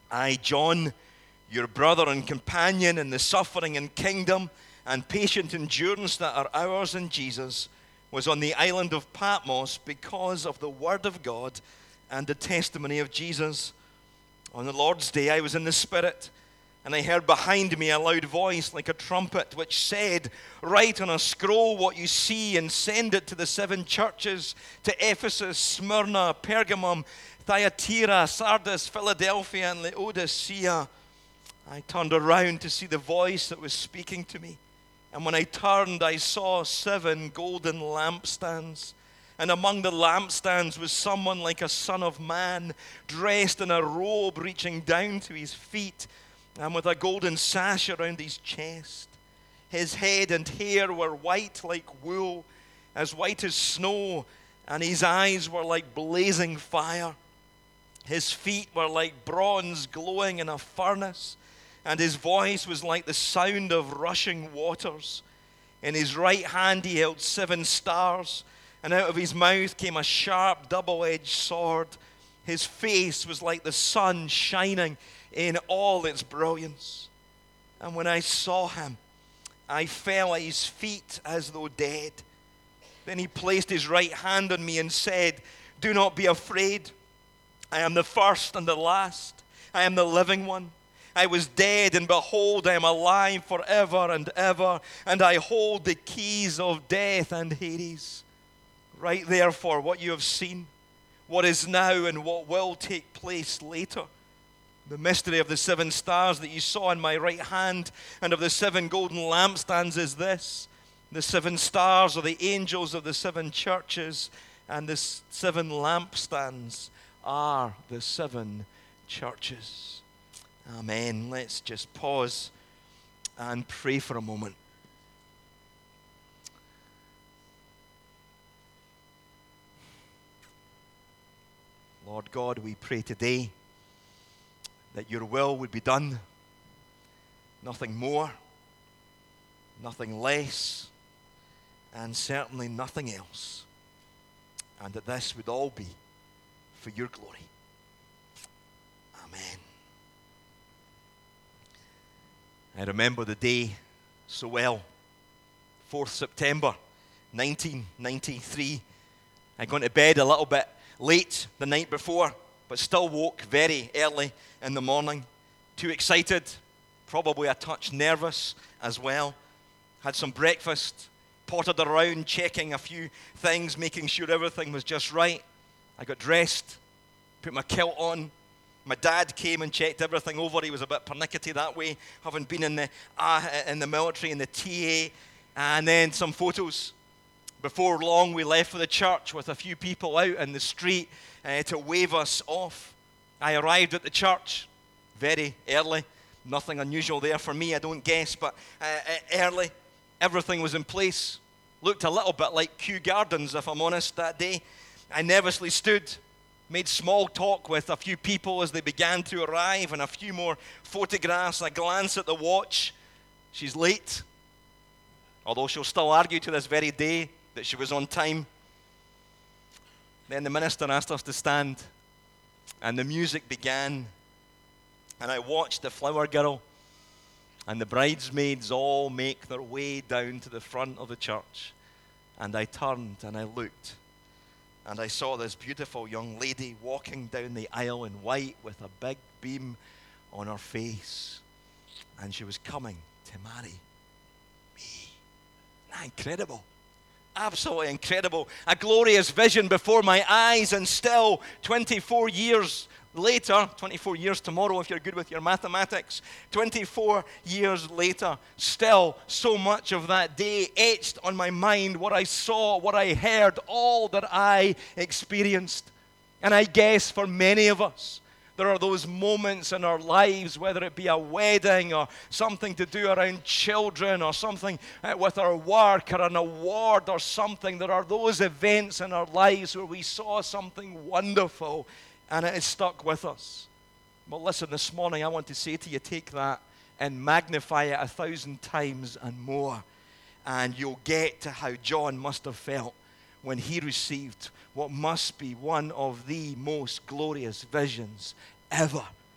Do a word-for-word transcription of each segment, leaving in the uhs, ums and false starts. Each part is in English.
I, John, your brother and companion in the suffering and kingdom and patient endurance that are ours in Jesus, was on the island of Patmos because of the word of God and the testimony of Jesus. On the Lord's day I was in the Spirit, and I heard behind me a loud voice like a trumpet, which said, "Write on a scroll what you see and send it to the seven churches, to Ephesus, Smyrna, Pergamum, Thyatira, Sardis, Philadelphia, and Laodicea." I turned around to see the voice that was speaking to me. And when I turned, I saw seven golden lampstands. And among the lampstands was someone like a son of man, dressed in a robe reaching down to his feet, and with a golden sash around his chest. His head and hair were white like wool, as white as snow, and his eyes were like blazing fire. His feet were like bronze glowing in a furnace, and his voice was like the sound of rushing waters. In his right hand he held seven stars, and out of his mouth came a sharp double-edged sword. His face was like the sun shining in all its brilliance. And when I saw him, I fell at his feet as though dead. Then he placed his right hand on me and said, "Do not be afraid. I am the first and the last. I am the living one. I was dead, and behold, I am alive forever and ever, and I hold the keys of death and Hades. Write therefore what you have seen, what is now, and what will take place later. The mystery of the seven stars that you saw in my right hand and of the seven golden lampstands is this: the seven stars are the angels of the seven churches, and the seven lampstands are the seven churches." Amen. Let's just pause and pray for a moment. Lord God, we pray today that your will would be done. Nothing more, nothing less, and certainly nothing else. And that this would all be for your glory. Amen. I remember the day so well. fourth of September, nineteen ninety-three. I got to bed a little bit late the night before, but still woke very early in the morning. Too excited, probably a touch nervous as well. Had some breakfast, pottered around, checking a few things, making sure everything was just right. I got dressed, put my kilt on. My dad came and checked everything over. He was a bit pernickety that way, having been in the uh, in the military, in the T A, and then some photos. Before long, we left for the church with a few people out in the street uh, to wave us off. I arrived at the church very early. Nothing unusual there for me, I don't guess, but uh, early. Everything was in place. Looked a little bit like Kew Gardens, if I'm honest, that day. I nervously stood, made small talk with a few people as they began to arrive, and a few more photographs. I glance at the watch. She's late, although she'll still argue to this very day that she was on time. Then the minister asked us to stand, and the music began, and I watched the flower girl and the bridesmaids all make their way down to the front of the church. And I turned and I looked, and I saw this beautiful young lady walking down the aisle in white with a big beam on her face. And she was coming to marry me. Isn't that incredible? Absolutely incredible. A glorious vision before my eyes, and still twenty-four years later, twenty-four years tomorrow if you're good with your mathematics, twenty-four years later, still so much of that day etched on my mind, what I saw, what I heard, all that I experienced. And I guess for many of us, there are those moments in our lives, whether it be a wedding or something to do around children or something with our work or an award or something. There are those events in our lives where we saw something wonderful and it has stuck with us. Well, listen, this morning I want to say to you, take that and magnify it a thousand times and more, and you'll get to how John must have felt when he received what must be one of the most glorious visions ever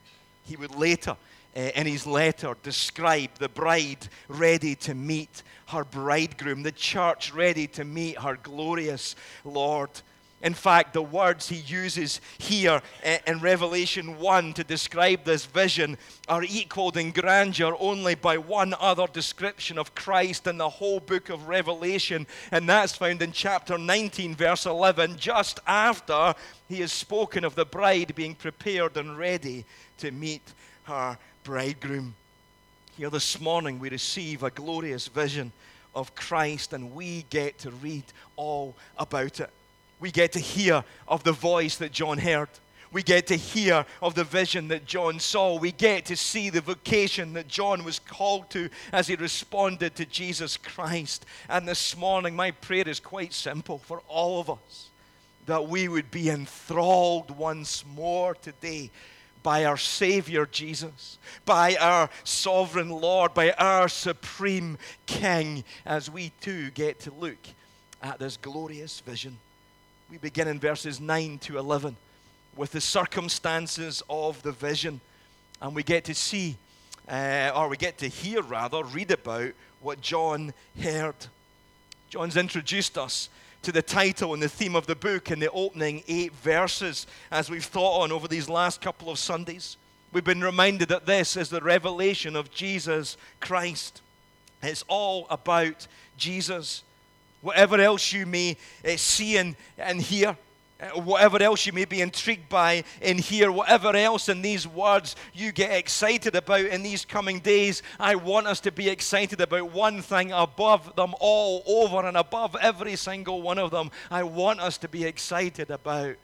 He would later, uh, in his letter, describe the bride ready to meet her bridegroom, the church ready to meet her glorious Lord. In fact, the words he uses here in Revelation one to describe this vision are equaled in grandeur only by one other description of Christ in the whole book of Revelation, and that's found in chapter nineteen, verse eleven, just after he has spoken of the bride being prepared and ready to meet her bridegroom. Here this morning we receive a glorious vision of Christ, and we get to read all about it. We get to hear of the voice that John heard. We get to hear of the vision that John saw. We get to see the vocation that John was called to as he responded to Jesus Christ. And this morning, my prayer is quite simple for all of us, that we would be enthralled once more today by our Savior Jesus, by our sovereign Lord, by our supreme King, as we too get to look at this glorious vision. We begin in verses nine to eleven with the circumstances of the vision. And we get to see, uh, or we get to hear rather, read about what John heard. John's introduced us to the title and the theme of the book in the opening eight verses as we've thought on over these last couple of Sundays. We've been reminded that this is the revelation of Jesus Christ. It's all about Jesus. Whatever else you may uh, see and, and hear, uh, whatever else you may be intrigued by and hear, whatever else in these words you get excited about in these coming days, I want us to be excited about one thing above them all, over and above every single one of them. I want us to be excited about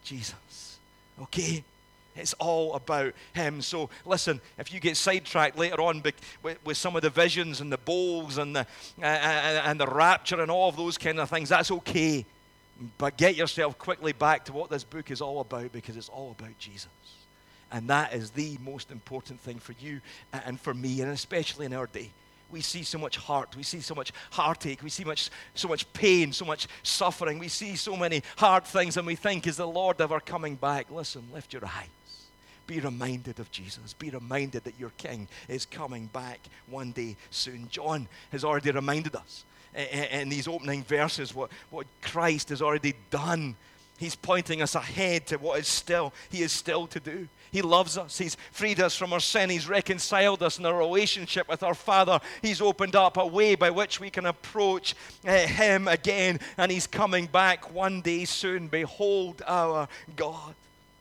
Jesus. Okay? It's all about him. So listen, if you get sidetracked later on with, with some of the visions and the bowls and the, uh, and the rapture and all of those kind of things, that's okay. But get yourself quickly back to what this book is all about, because it's all about Jesus. And that is the most important thing for you and for me, and especially in our day. We see so much hurt. We see so much heartache. We see much, so much pain, so much suffering. We see so many hard things, and we think, is the Lord ever coming back? Listen, lift your eyes. Be reminded of Jesus. Be reminded that your King is coming back one day soon. John has already reminded us in these opening verses what, what Christ has already done. He's pointing us ahead to what is still, he is still to do. He loves us. He's freed us from our sin. He's reconciled us in a relationship with our Father. He's opened up a way by which we can approach uh, him again. And he's coming back one day soon. Behold our God.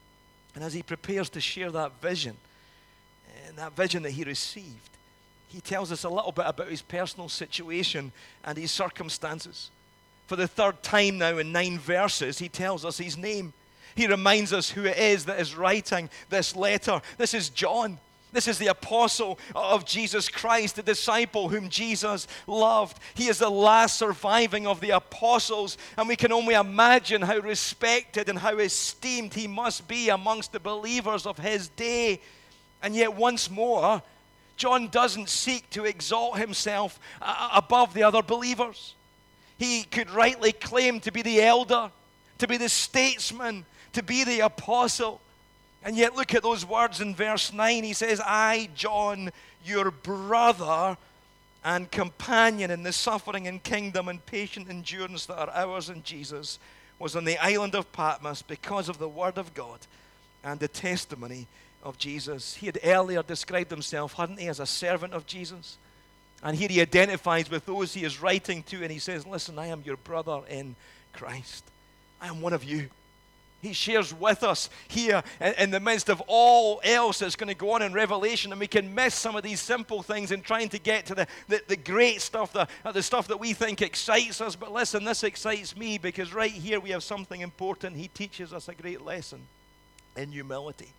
And as he prepares to share that vision, and that vision that he received, he tells us a little bit about his personal situation and his circumstances. For the third time now in nine verses, he tells us his name. He reminds us who it is that is writing this letter. This is John. This is the apostle of Jesus Christ, the disciple whom Jesus loved. He is the last surviving of the apostles, and we can only imagine how respected and how esteemed he must be amongst the believers of his day. And yet once more, John doesn't seek to exalt himself uh, above the other believers. He could rightly claim to be the elder, to be the statesman, to be the apostle. And yet look at those words in verse nine. He says, I, John, your brother and companion in the suffering and kingdom and patient endurance that are ours in Jesus, was on the island of Patmos because of the word of God and the testimony of Jesus. He had earlier described himself, hadn't he, as a servant of Jesus. And here he identifies with those he is writing to, and he says, listen, I am your brother in Christ. I am one of you. He shares with us here in the midst of all else that's going to go on in Revelation, and we can miss some of these simple things in trying to get to the, the, the great stuff, the, the stuff that we think excites us. But listen, this excites me because right here we have something important. He teaches us a great lesson in humility.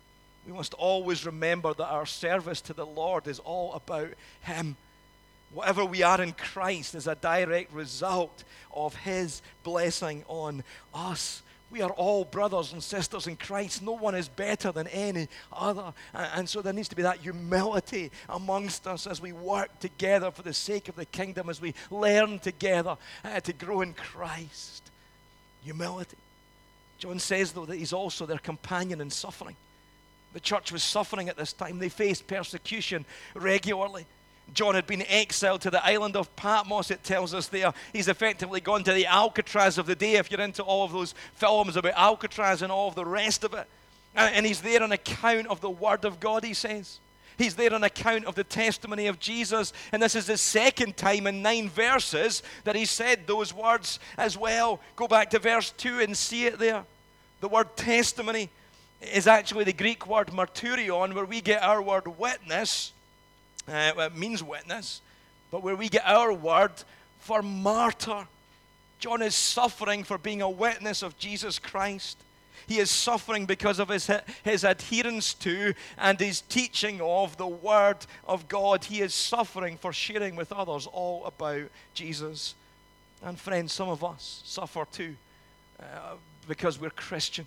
We must always remember that our service to the Lord is all about him. Whatever we are in Christ is a direct result of his blessing on us. We are all brothers and sisters in Christ. No one is better than any other. And so there needs to be that humility amongst us as we work together for the sake of the kingdom, as we learn together uh, to grow in Christ. Humility. John says, though, that he's also their companion in suffering. The church was suffering at this time. They faced persecution regularly. John had been exiled to the island of Patmos, it tells us there. He's effectively gone to the Alcatraz of the day, if you're into all of those films about Alcatraz and all of the rest of it. And he's there on account of the Word of God, he says. He's there on account of the testimony of Jesus. And this is the second time in nine verses that he said those words as well. Go back to verse two and see it there. The word testimony is actually the Greek word martyrion, where we get our word witness. Uh, it means witness, but where we get our word for martyr. John is suffering for being a witness of Jesus Christ. He is suffering because of his, his adherence to and his teaching of the Word of God. He is suffering for sharing with others all about Jesus. And friends, some of us suffer too uh, because we're Christians.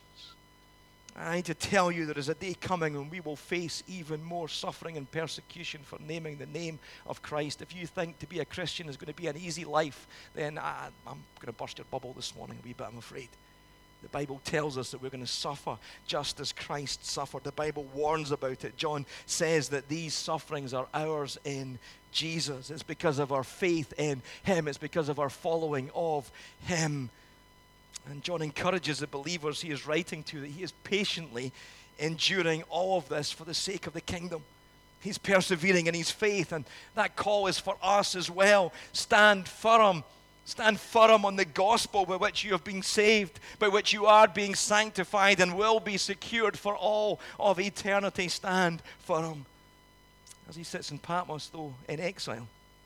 I need to tell you there is a day coming when we will face even more suffering and persecution for naming the name of Christ. If you think to be a Christian is going to be an easy life, then I, I'm going to burst your bubble this morning a wee bit, I'm afraid. The Bible tells us that we're going to suffer just as Christ suffered. The Bible warns about it. John says that these sufferings are ours in Jesus. It's because of our faith in Him. It's because of our following of Him. And John encourages the believers he is writing to that he is patiently enduring all of this for the sake of the kingdom. He's persevering in his faith, and that call is for us as well. Stand firm. Stand firm on the gospel by which you have been saved, by which you are being sanctified and will be secured for all of eternity. Stand firm. As he sits in Patmos, though, in exile,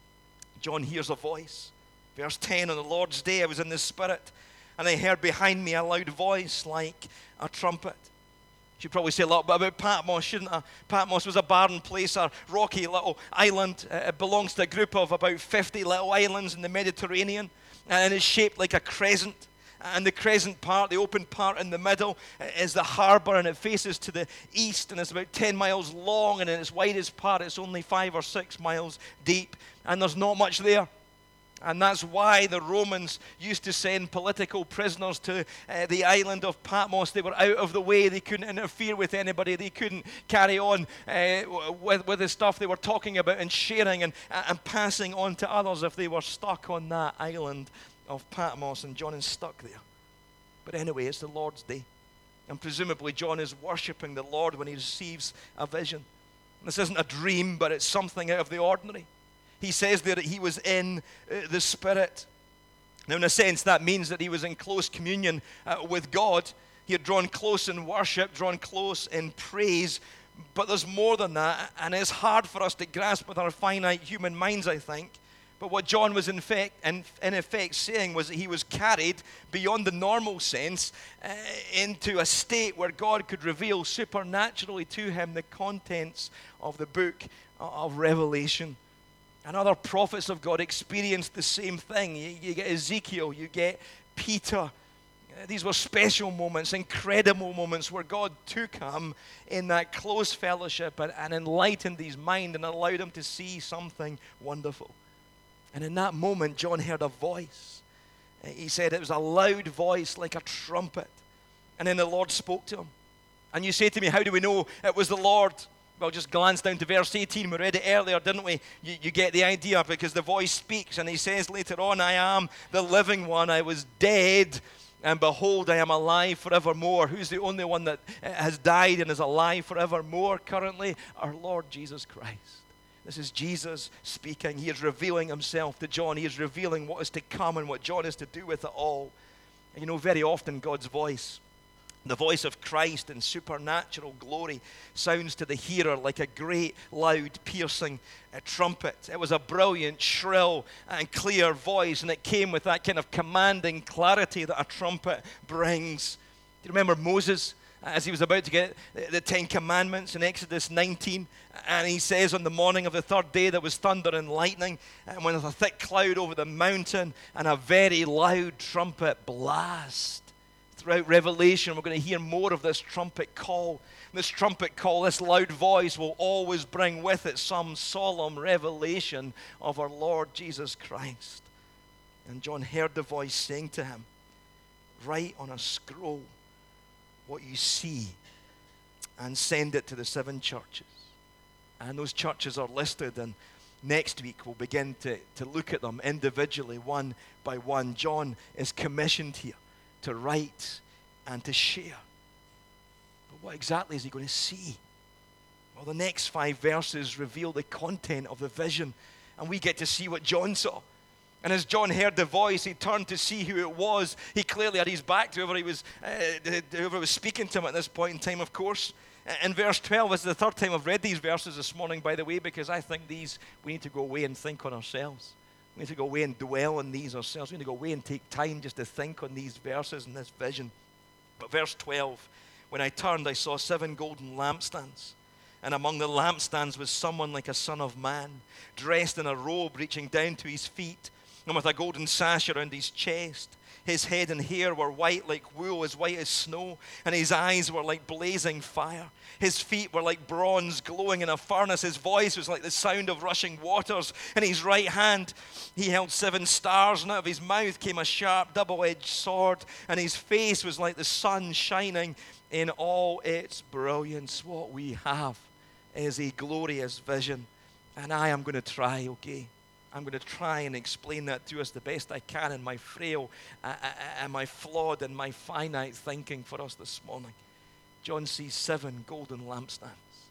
John hears a voice. Verse ten, on the Lord's day I was in the Spirit, and I heard behind me a loud voice like a trumpet. Should probably say a little bit about Patmos, shouldn't I? Patmos was a barren place, a rocky little island. Uh, it belongs to a group of about fifty little islands in the Mediterranean, and it's shaped like a crescent. And the crescent part, the open part in the middle, is the harbour, and it faces to the east, and it's about ten miles long, and in its widest part it's only five or six miles deep, and there's not much there. And that's why the Romans used to send political prisoners to uh, the island of Patmos. They were out of the way. They couldn't interfere with anybody. They couldn't carry on uh, with, with the stuff they were talking about and sharing and, and passing on to others if they were stuck on that island of Patmos. And John is stuck there. But anyway, it's the Lord's day. And presumably John is worshipping the Lord when he receives a vision. This isn't a dream, but it's something out of the ordinary. He says there that he was in uh, the Spirit. Now, in a sense, that means that he was in close communion uh, with God. He had drawn close in worship, drawn close in praise. But there's more than that, and it's hard for us to grasp with our finite human minds, I think. But what John was in effect, in, in effect saying was that he was carried beyond the normal sense uh, into a state where God could reveal supernaturally to him the contents of the book of Revelation. And other prophets of God experienced the same thing. You, you get Ezekiel, you get Peter. These were special moments, incredible moments where God took him in that close fellowship and, and enlightened his mind and allowed him to see something wonderful. And in that moment, John heard a voice. He said it was a loud voice like a trumpet. And then the Lord spoke to him. And you say to me, how do we know it was the Lord? Well, just glance down to verse eighteen. We read it earlier, didn't we? You, you get the idea, because the voice speaks, and he says later on, I am the living one. I was dead, and behold, I am alive forevermore. Who's the only one that has died and is alive forevermore currently? Our Lord Jesus Christ. This is Jesus speaking. He is revealing himself to John. He is revealing what is to come and what John is to do with it all. And you know, very often God's voice, the voice of Christ in supernatural glory, sounds to the hearer like a great, loud, piercing uh, trumpet. It was a brilliant, shrill, and clear voice, and it came with that kind of commanding clarity that a trumpet brings. Do you remember Moses, as he was about to get the Ten Commandments in Exodus nineteen, and he says, on the morning of the third day there was thunder and lightning, and when there was a thick cloud over the mountain, and a very loud trumpet blast. Throughout Revelation, we're going to hear more of this trumpet call. This trumpet call, this loud voice, will always bring with it some solemn revelation of our Lord Jesus Christ. And John heard the voice saying to him, write on a scroll what you see and send it to the seven churches. And those churches are listed, and next week we'll begin to, to look at them individually, one by one. John is commissioned here to write and to share. But what exactly is he going to see? Well, the next five verses reveal the content of the vision, and we get to see what John saw. And as John heard the voice, he turned to see who it was. He clearly had his back to whoever he was, uh, whoever was speaking to him at this point in time, of course. In verse twelve, this is the third time I've read these verses this morning, by the way, because I think these, we need to go away and think on ourselves. We need to go away and dwell on these ourselves. We need to go away and take time just to think on these verses and this vision. But verse twelve, when I turned, I saw seven golden lampstands. And among the lampstands was someone like a son of man, dressed in a robe reaching down to his feet, and with a golden sash around his chest. His head and hair were white like wool, as white as snow, and his eyes were like blazing fire. His feet were like bronze glowing in a furnace. His voice was like the sound of rushing waters. In his right hand he held seven stars, and out of his mouth came a sharp double-edged sword, and his face was like the sun shining in all its brilliance. What we have is a glorious vision, and I am going to try, okay? I'm going to try and explain that to us the best I can in my frail uh, uh, and my flawed and my finite thinking for us this morning. John sees seven golden lampstands,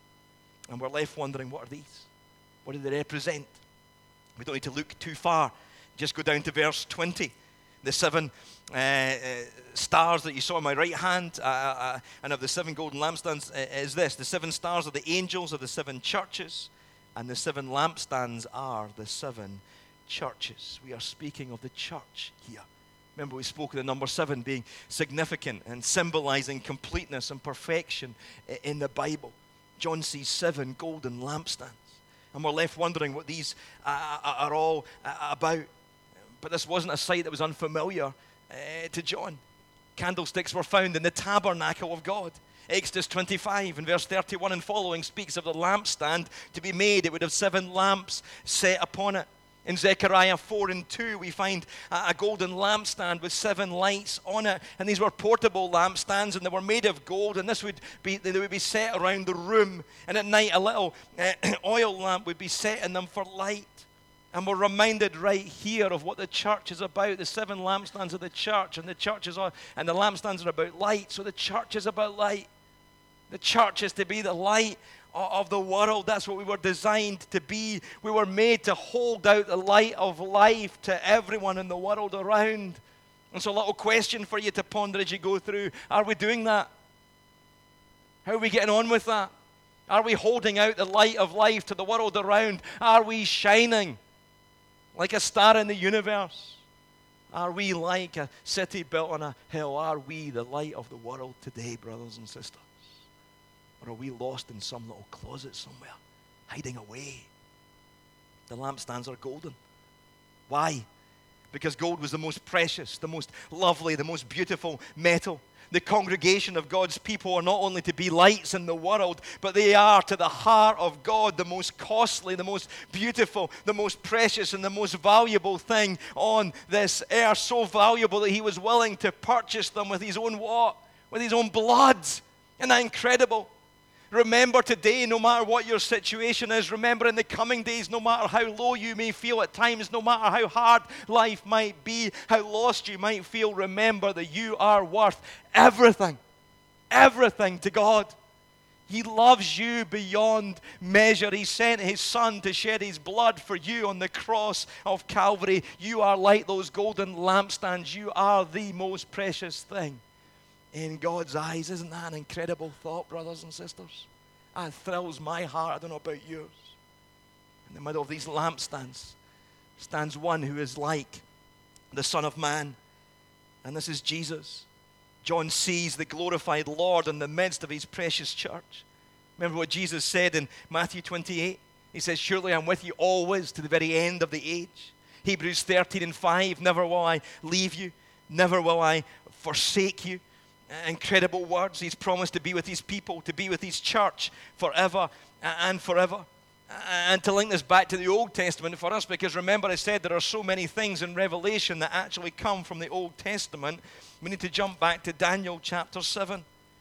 and we're left wondering, what are these? What do they represent? We don't need to look too far. Just go down to verse twenty. The seven uh, uh, stars that you saw in my right hand, uh, uh, and of the seven golden lampstands uh, is this. The seven stars are the angels of the seven churches, and the seven lampstands are the seven churches. We are speaking of the church here. Remember, we spoke of the number seven being significant and symbolizing completeness and perfection in the Bible. John sees seven golden lampstands, and we're left wondering what these uh, are all about. But this wasn't a sight that was unfamiliar uh, to John. Candlesticks were found in the tabernacle of God. Exodus twenty-five and verse thirty-one and following speaks of the lampstand to be made. It would have seven lamps set upon it. In Zechariah four and two, we find a golden lampstand with seven lights on it. And these were portable lampstands, and they were made of gold. And this would be, they would be set around the room. And at night, a little uh, oil lamp would be set in them for light. And we're reminded right here of what the church is about. The seven lampstands of the church, and the churches are, and the lampstands are about light. So the church is about light. The church is to be the light of the world. That's what we were designed to be. We were made to hold out the light of life to everyone in the world around. And so a little question for you to ponder as you go through. Are we doing that? How are we getting on with that? Are we holding out the light of life to the world around? Are we shining like a star in the universe? Are we like a city built on a hill? Are we the light of the world today, brothers and sisters? Or are we lost in some little closet somewhere, hiding away? The lampstands are golden. Why? Because gold was the most precious, the most lovely, the most beautiful metal. The congregation of God's people are not only to be lights in the world, but they are to the heart of God the most costly, the most beautiful, the most precious, and the most valuable thing on this earth. So valuable that he was willing to purchase them with his own what? With his own blood. Isn't that incredible? Remember today, no matter what your situation is, remember in the coming days, no matter how low you may feel at times, no matter how hard life might be, how lost you might feel, remember that you are worth everything, everything to God. He loves you beyond measure. He sent his son to shed his blood for you on the cross of Calvary. You are like those golden lampstands. You are the most precious thing in God's eyes. Isn't that an incredible thought, brothers and sisters? That thrills my heart. I don't know about yours. In the middle of these lampstands stands one who is like the Son of Man, and this is Jesus. John sees the glorified Lord in the midst of his precious church. Remember what Jesus said in Matthew twenty-eight? He says, surely I'm with you always to the very end of the age. Hebrews thirteen and five, never will I leave you, never will I forsake you. Incredible words. He's promised to be with his people, to be with his church forever and forever. And to link this back to the Old Testament for us, because remember I said there are so many things in Revelation that actually come from the Old Testament. We need to jump back to Daniel chapter seven.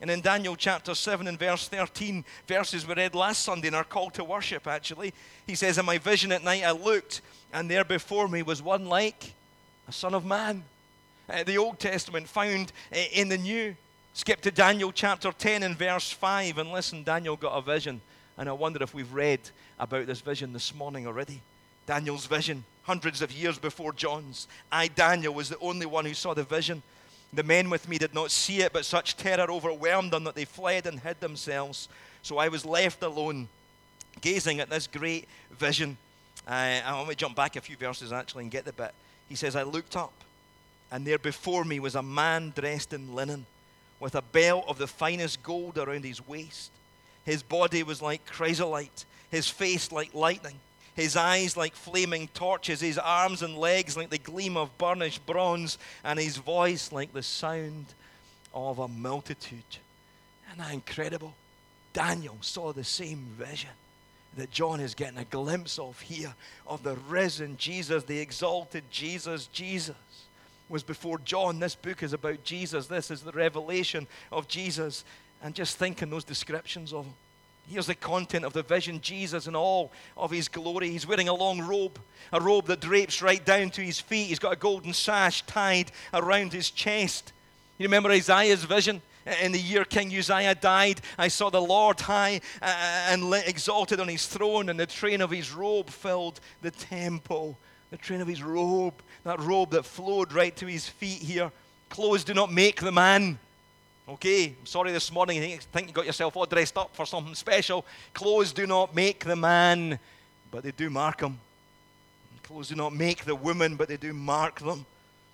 And in Daniel chapter seven and verse thirteen, verses we read last Sunday in our call to worship actually, he says, in my vision at night I looked, and there before me was one like a son of man. Uh, the Old Testament found uh, in the New. Skip to Daniel chapter ten and verse five, and listen, Daniel got a vision. And I wonder if we've read about this vision this morning already. Daniel's vision, hundreds of years before John's. I, Daniel, was the only one who saw the vision. The men with me did not see it, but such terror overwhelmed them that they fled and hid themselves. So I was left alone, gazing at this great vision. Uh, I want to jump back a few verses actually and get the bit. He says, I looked up, and there before me was a man dressed in linen, with a belt of the finest gold around his waist. His body was like chrysolite, his face like lightning, his eyes like flaming torches, his arms and legs like the gleam of burnished bronze, and his voice like the sound of a multitude. Isn't that incredible? Daniel saw the same vision that John is getting a glimpse of here, of the risen Jesus, the exalted Jesus. Jesus was before John. This book is about Jesus. This is the revelation of Jesus. And just think in those descriptions of him. Here's the content of the vision. Jesus in all of his glory. He's wearing a long robe, a robe that drapes right down to his feet. He's got a golden sash tied around his chest. You remember Isaiah's vision? In the year King Uzziah died, I saw the Lord high and exalted on his throne, and the train of his robe filled the temple. The train of his robe, that robe that flowed right to his feet here. Clothes do not make the man. Okay, I'm sorry this morning you think you got yourself all dressed up for something special. Clothes do not make the man, but they do mark him. Clothes do not make the woman, but they do mark them.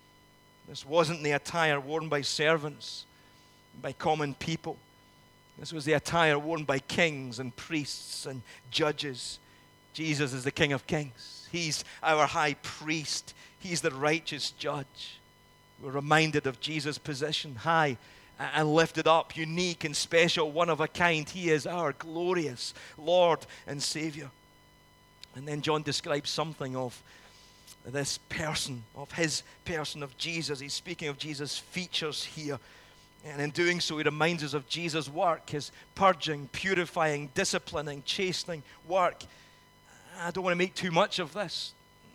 This wasn't the attire worn by servants, by common people. This was the attire worn by kings and priests and judges. Jesus is the King of Kings. He's our high priest. He's the righteous judge. We're reminded of Jesus' position, high and lifted up, unique and special, one of a kind. He is our glorious Lord and Savior. And then John describes something of this person, of his person, of Jesus. He's speaking of Jesus' features here. And in doing so, he reminds us of Jesus' work, his purging, purifying, disciplining, chastening work. I don't want to make too much of this.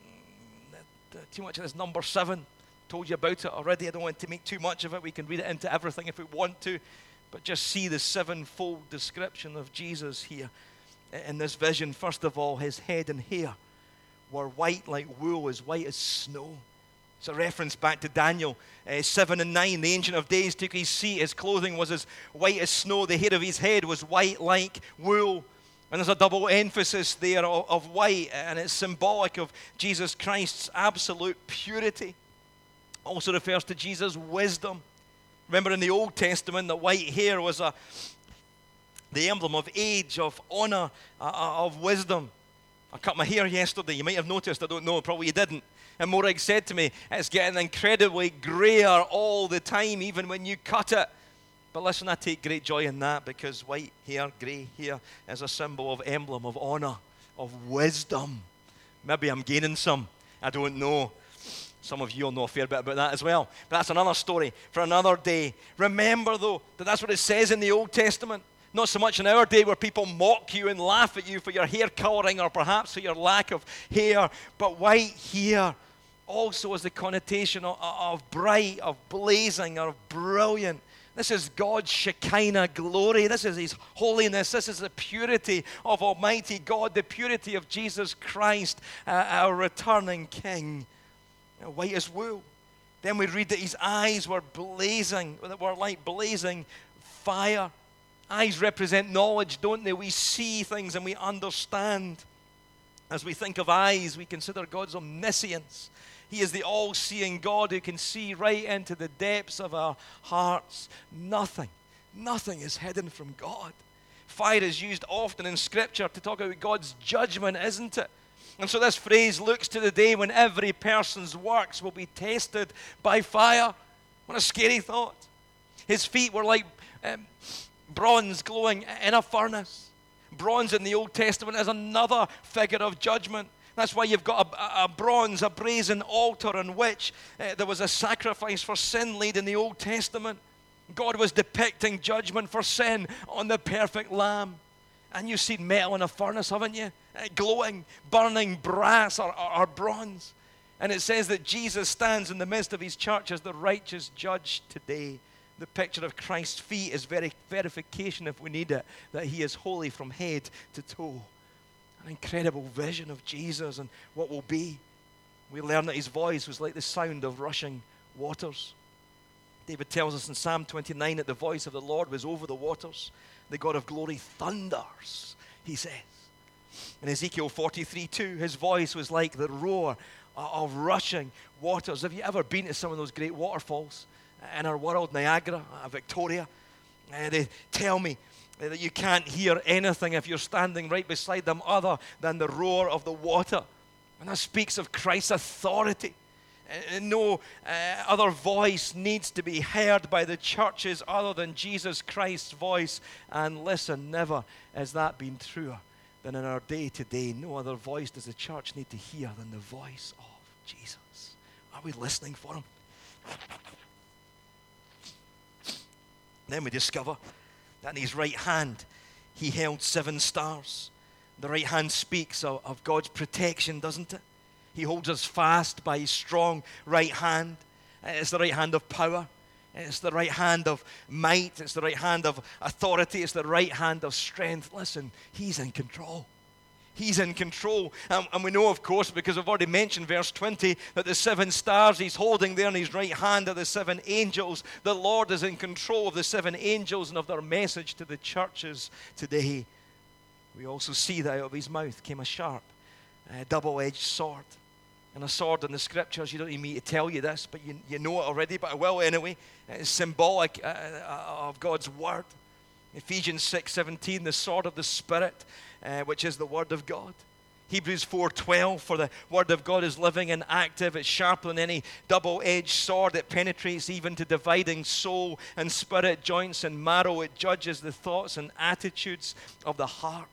Too much of this number seven. Told you about it already. I don't want to make too much of it. We can read it into everything if we want to. But just see the sevenfold description of Jesus here in this vision. First of all, his head and hair were white like wool, as white as snow. It's a reference back to Daniel uh, seven and nine. The Ancient of Days took his seat. His clothing was as white as snow. The hair of his head was white like wool. And there's a double emphasis there of, of white, and it's symbolic of Jesus Christ's absolute purity. Also refers to Jesus' wisdom. Remember in the Old Testament, the white hair was a, the emblem of age, of honor, uh, of wisdom. I cut my hair yesterday. You might have noticed. I don't know. Probably you didn't. And Morag said to me, it's getting incredibly grayer all the time, even when you cut it. But listen, I take great joy in that, because white hair, grey hair is a symbol of emblem, of honor, of wisdom. Maybe I'm gaining some. I don't know. Some of you will know a fair bit about that as well. But that's another story for another day. Remember, though, that that's what it says in the Old Testament. Not so much in our day where people mock you and laugh at you for your hair coloring or perhaps for your lack of hair. But white hair also has the connotation of, of bright, of blazing, of brilliant. This is God's Shekinah glory. This is his holiness. This is the purity of Almighty God, the purity of Jesus Christ, uh, our returning King. White as wool. Then we read that his eyes were blazing, that were like blazing fire. Eyes represent knowledge, don't they? We see things and we understand. As we think of eyes, we consider God's omniscience. He is the all-seeing God who can see right into the depths of our hearts. Nothing, nothing is hidden from God. Fire is used often in Scripture to talk about God's judgment, isn't it? And so this phrase looks to the day when every person's works will be tested by fire. What a scary thought. His feet were like um, bronze glowing in a furnace. Bronze in the Old Testament is another figure of judgment. That's why you've got a, a bronze, a brazen altar on which uh, there was a sacrifice for sin laid in the Old Testament. God was depicting judgment for sin on the perfect Lamb. And you've seen metal in a furnace, haven't you? Uh, glowing, burning brass or, or, or bronze. And it says that Jesus stands in the midst of his church as the righteous judge today. The picture of Christ's feet is very verification, if we need it, that he is holy from head to toe. An incredible vision of Jesus and what will be. We learn that his voice was like the sound of rushing waters. David tells us in Psalm twenty-nine that the voice of the Lord was over the waters. The God of glory thunders, he says. In Ezekiel forty-three two, his voice was like the roar of rushing waters. Have you ever been to some of those great waterfalls in our world, Niagara, Victoria? Uh, they tell me that you can't hear anything if you're standing right beside them other than the roar of the water. And that speaks of Christ's authority. Uh, no uh, other voice needs to be heard by the churches other than Jesus Christ's voice. And listen, never has that been truer than in our day today. No other voice does the church need to hear than the voice of Jesus. Are we listening for him? Then we discover that in his right hand he held seven stars. The right hand speaks of, of God's protection, doesn't it? He holds us fast by his strong right hand. It's the right hand of power. It's the right hand of might. It's the right hand of authority. It's the right hand of strength. Listen, he's in control. He's in control. Um, and we know, of course, because I've already mentioned verse twenty, that the seven stars he's holding there in his right hand are the seven angels. The Lord is in control of the seven angels and of their message to the churches today. We also see that out of his mouth came a sharp, uh, double-edged sword. And a sword in the scriptures, you don't need me to tell you this, but you, you know it already, but I will anyway. It's symbolic uh, of God's word. Ephesians six seventeen, the sword of the Spirit, uh, which is the word of God. Hebrews four twelve, for the word of God is living and active. It's sharper than any double-edged sword. It penetrates even to dividing soul and spirit, joints and marrow. It judges the thoughts and attitudes of the heart.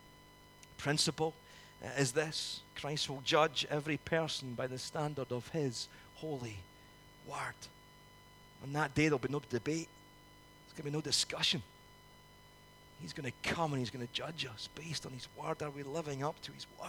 Principle is this: Christ will judge every person by the standard of his holy word. On that day, there'll be no debate. There's going to be no discussion. He's going to come and he's going to judge us based on his word. Are we living up to his word?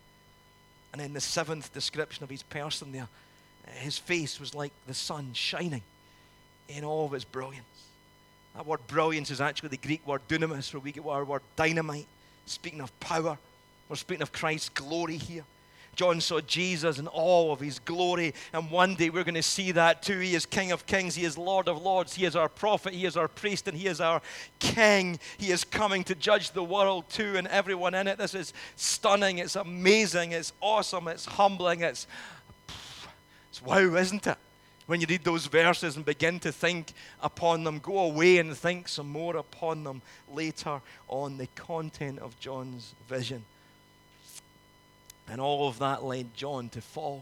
And in the seventh description of his person there, his face was like the sun shining in all of its brilliance. That word brilliance is actually the Greek word dunamis, where we get our word dynamite. Speaking of power, we're speaking of Christ's glory here. John saw Jesus in all of his glory, and one day we're going to see that too. He is King of Kings, he is Lord of Lords, he is our prophet, he is our priest, and he is our King. He is coming to judge the world too, and everyone in it. This is stunning, it's amazing, it's awesome, it's humbling, it's, it's wow, isn't it? When you read those verses and begin to think upon them, go away and think some more upon them later on. The content of John's vision. And all of that led John to fall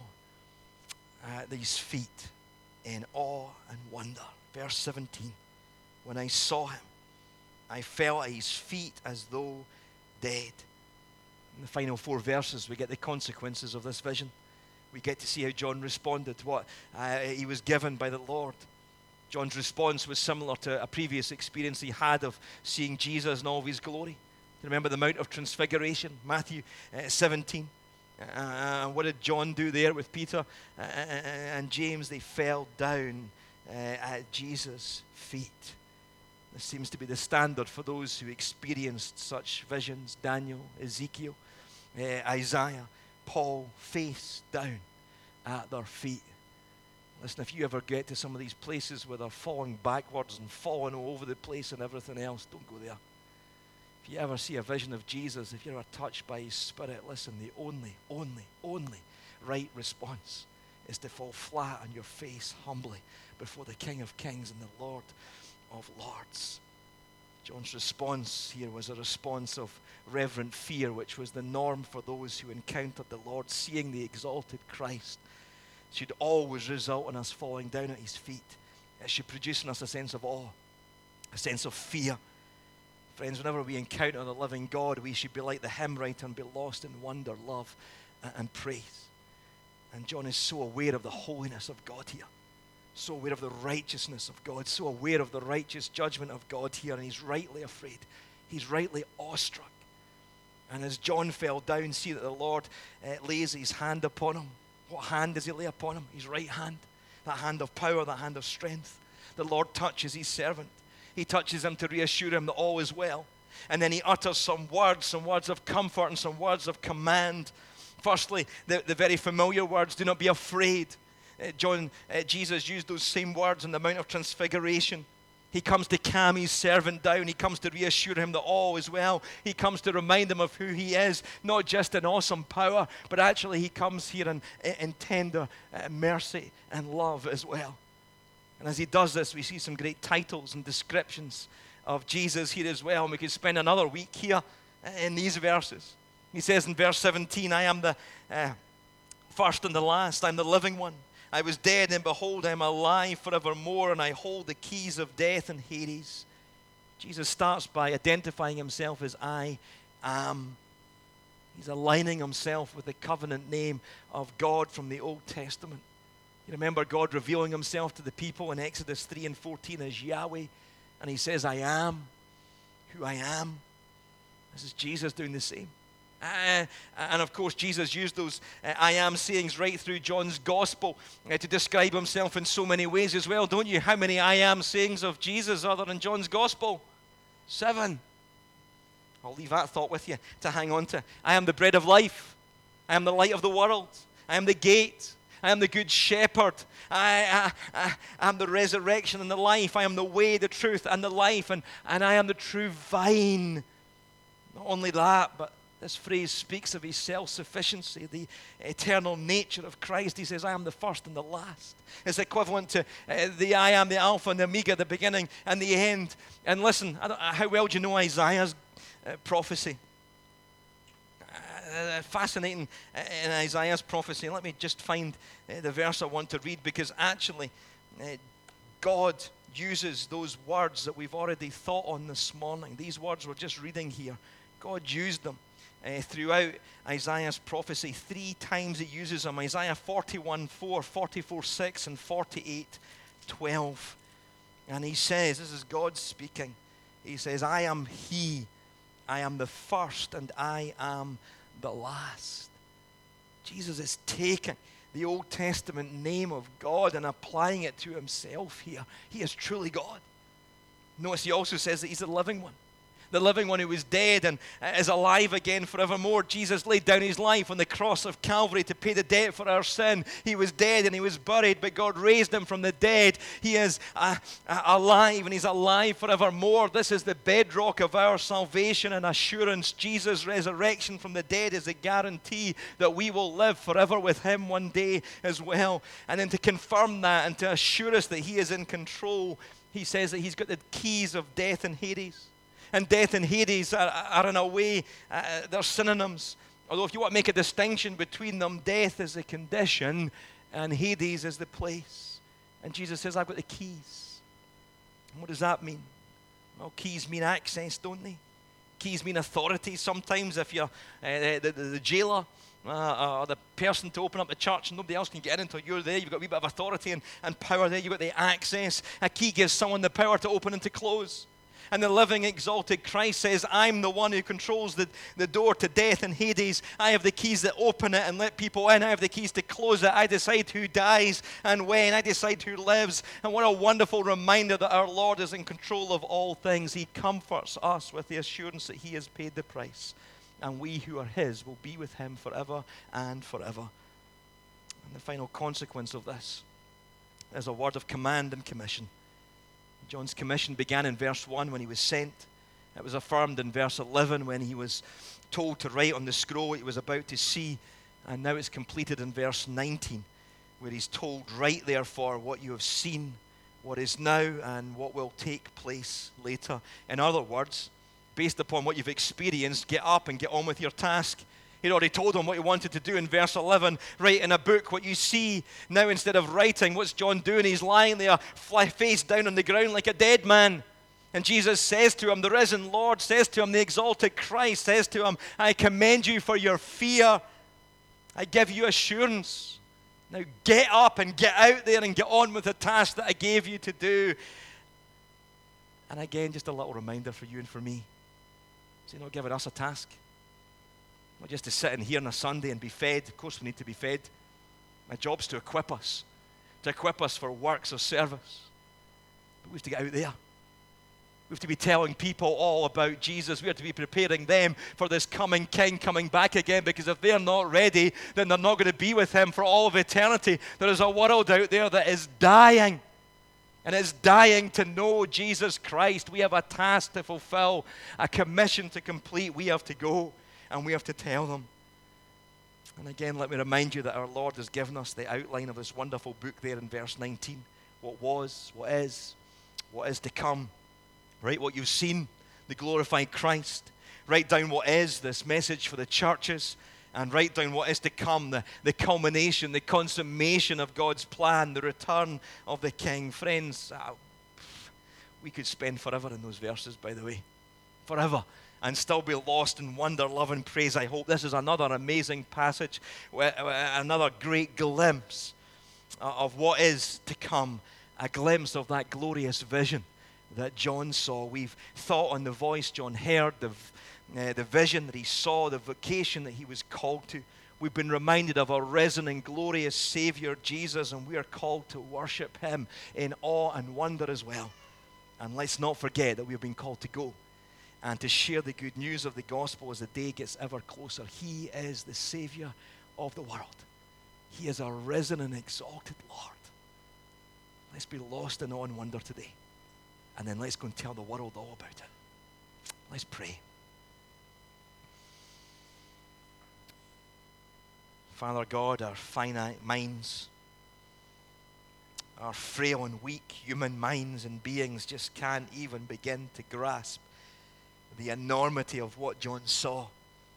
at these feet in awe and wonder. Verse seventeen, when I saw him, I fell at his feet as though dead. In the final four verses, we get the consequences of this vision. We get to see how John responded to what uh, he was given by the Lord. John's response was similar to a previous experience he had of seeing Jesus in all of his glory. Remember the Mount of Transfiguration, Matthew uh, seventeen. Uh, what did John do there with Peter uh, and James? They fell down uh, at Jesus' feet. This seems to be the standard for those who experienced such visions. Daniel, Ezekiel, uh, Isaiah, Paul, face down at their feet. Listen, if you ever get to some of these places where they're falling backwards and falling all over the place and everything else, don't go there. If you ever see a vision of Jesus, if you're ever touched by his Spirit, listen, the only, only, only right response is to fall flat on your face humbly before the King of Kings and the Lord of Lords. John's response here was a response of reverent fear, which was the norm for those who encountered the Lord. Seeing the exalted Christ should always result in us falling down at his feet. It should produce in us a sense of awe, a sense of fear. Friends, whenever we encounter the living God, we should be like the hymn writer and be lost in wonder, love, and praise. And John is so aware of the holiness of God here. So aware of the righteousness of God, so aware of the righteous judgment of God here, and he's rightly afraid. He's rightly awestruck. And as John fell down, see that the Lord uh, lays his hand upon him. What hand does he lay upon him? His right hand. That hand of power, that hand of strength. The Lord touches his servant. He touches him to reassure him that all is well. And then he utters some words, some words of comfort and some words of command. Firstly, the, the very familiar words, do not be afraid. Uh, John, uh, Jesus used those same words in the Mount of Transfiguration. He comes to calm his servant down. He comes to reassure him that all is well. He comes to remind him of who he is, not just in awesome power, but actually he comes here in, in tender uh, mercy and love as well. And as he does this, we see some great titles and descriptions of Jesus here as well. And we could spend another week here in these verses. He says in verse seventeen, I am the uh, first and the last. I'm the living one. I was dead, and behold, I am alive forevermore, and I hold the keys of death and Hades. Jesus starts by identifying himself as I am. He's aligning himself with the covenant name of God from the Old Testament. You remember God revealing himself to the people in Exodus three and fourteen as Yahweh, and he says, I am who I am. This is Jesus doing the same. Uh, and of course, Jesus used those uh, I am sayings right through John's gospel uh, to describe himself in so many ways as well, don't you? How many I am sayings of Jesus are there in John's gospel? Seven. I'll leave that thought with you to hang on to. I am the bread of life. I am the light of the world. I am the gate. I am the good shepherd. I, I, I, I am the resurrection and the life. I am the way, the truth, and the life. And, and I am the true vine. Not only that, but this phrase speaks of his self-sufficiency, the eternal nature of Christ. He says, I am the first and the last. It's equivalent to uh, the I am, the Alpha and the Omega, the beginning and the end. And listen, I don't, how well do you know Isaiah's uh, prophecy? Uh, fascinating uh, in Isaiah's prophecy. Let me just find uh, the verse I want to read, because actually uh, God uses those words that we've already thought on this morning. These words we're just reading here. God used them Uh, throughout Isaiah's prophecy. Three times he uses them. Isaiah forty-one four, forty-four six, and forty-eight twelve. And he says, this is God speaking, he says, I am he, I am the first, and I am the last. Jesus is taking the Old Testament name of God and applying it to himself here. He is truly God. Notice he also says that he's the living one. The living one who was dead and is alive again forevermore. Jesus laid down his life on the cross of Calvary to pay the debt for our sin. He was dead and he was buried, but God raised him from the dead. He is uh, uh, alive, and he's alive forevermore. This is the bedrock of our salvation and assurance. Jesus' resurrection from the dead is a guarantee that we will live forever with him one day as well. And then to confirm that and to assure us that he is in control, he says that he's got the keys of death and Hades. And death and Hades are, are in a way, uh, they're synonyms. Although if you want to make a distinction between them, death is the condition and Hades is the place. And Jesus says, I've got the keys. And what does that mean? Well, keys mean access, don't they? Keys mean authority. Sometimes if you're uh, the, the, the jailer uh, or the person to open up the church and nobody else can get in until you're there, you've got a wee bit of authority and, and power there. You've got the access. A key gives someone the power to open and to close. And the living, exalted Christ says, I'm the one who controls the, the door to death and Hades. I have the keys that open it and let people in. I have the keys to close it. I decide who dies and when. I decide who lives. And what a wonderful reminder that our Lord is in control of all things. He comforts us with the assurance that he has paid the price. And we who are his will be with him forever and forever. And the final consequence of this is a word of command and commission. John's commission began in verse one when he was sent. It was affirmed in verse eleven when he was told to write on the scroll what he was about to see. And now it's completed in verse nineteen, where he's told, write therefore what you have seen, what is now, and what will take place later. In other words, based upon what you've experienced, get up and get on with your task. He'd already told him what he wanted to do in verse eleven. Write in a book what you see. Now instead of writing, what's John doing? He's lying there, face down on the ground like a dead man. And Jesus says to him, the risen Lord says to him, the exalted Christ says to him, I commend you for your fear. I give you assurance. Now get up and get out there and get on with the task that I gave you to do. And again, just a little reminder for you and for me. Is he not giving us a task? Not just to sit in here on a Sunday and be fed. Of course we need to be fed. My job's to equip us. To equip us for works of service. But we have to get out there. We have to be telling people all about Jesus. We have to be preparing them for this coming King coming back again, because if they're not ready, then they're not going to be with him for all of eternity. There is a world out there that is dying, and it's dying to know Jesus Christ. We have a task to fulfill, a commission to complete. We have to go, and we have to tell them. And again, let me remind you that our Lord has given us the outline of this wonderful book there in verse nineteen. What was, what is, what is to come. Right, what you've seen, the glorified Christ. Write down what is, this message for the churches, and write down what is to come, the, the culmination, the consummation of God's plan, the return of the King. Friends, uh, we could spend forever in those verses, by the way. Forever. And still be lost in wonder, love, and praise. I hope this is another amazing passage, another great glimpse of what is to come, a glimpse of that glorious vision that John saw. We've thought on the voice John heard, the, uh, the vision that he saw, the vocation that he was called to. We've been reminded of our risen and glorious Savior, Jesus, and we are called to worship him in awe and wonder as well. And let's not forget that we've been called to go and to share the good news of the gospel as the day gets ever closer. He is the Savior of the world. He is our risen and exalted Lord. Let's be lost in awe and wonder today. And then let's go and tell the world all about it. Let's pray. Father God, our finite minds, our frail and weak human minds and beings just can't even begin to grasp the enormity of what John saw.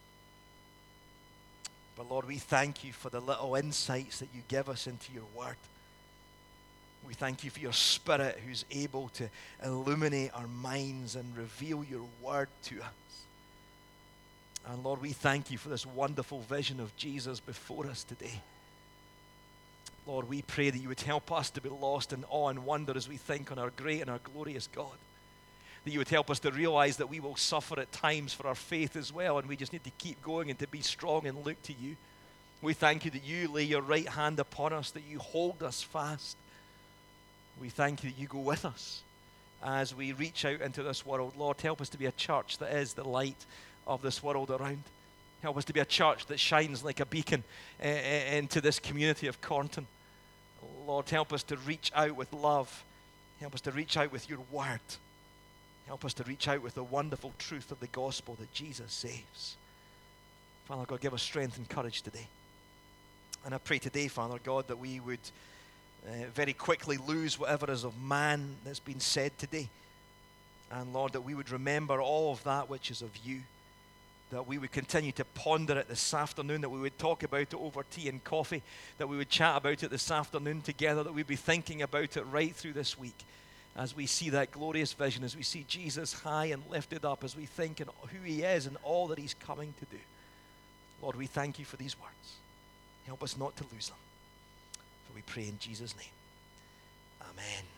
But Lord, we thank you for the little insights that you give us into your word. We thank you for your Spirit who's able to illuminate our minds and reveal your word to us. And Lord, we thank you for this wonderful vision of Jesus before us today. Lord, we pray that you would help us to be lost in awe and wonder as we think on our great and our glorious God. That you would help us to realize that we will suffer at times for our faith as well, and we just need to keep going and to be strong and look to you. We thank you that you lay your right hand upon us, that you hold us fast. We thank you that you go with us as we reach out into this world. Lord, help us to be a church that is the light of this world around. Help us to be a church that shines like a beacon uh, into this community of Cornton. Lord, help us to reach out with love. Help us to reach out with your word. Help us to reach out with the wonderful truth of the gospel that Jesus saves. Father God, give us strength and courage today. And I pray today, Father God, that we would Uh, very quickly lose whatever is of man that's been said today. And Lord, that we would remember all of that which is of you, that we would continue to ponder it this afternoon, that we would talk about it over tea and coffee, that we would chat about it this afternoon together, that we'd be thinking about it right through this week as we see that glorious vision, as we see Jesus high and lifted up, as we think on who he is and all that he's coming to do. Lord, we thank you for these words. Help us not to lose them. For we pray in Jesus' name. Amen.